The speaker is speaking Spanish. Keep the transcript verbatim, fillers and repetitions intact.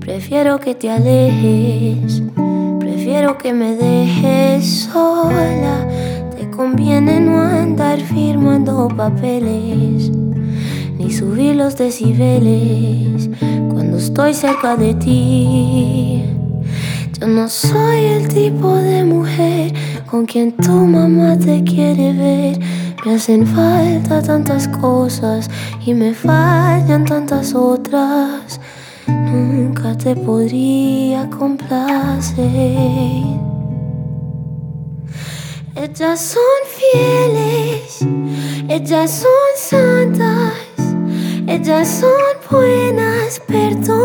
Prefiero que te alejes, prefiero que me dejes sola. Te conviene no andar firmando papeles, ni subir los decibeles cuando estoy cerca de ti. Yo no soy el tipo de mujer con quien tu mamá te quiere ver. Me hacen falta tantas cosas y me fallan tantas otras. Nunca te podría complacer. Ellas son fieles, ellas son santas, ellas son buenas, perdón.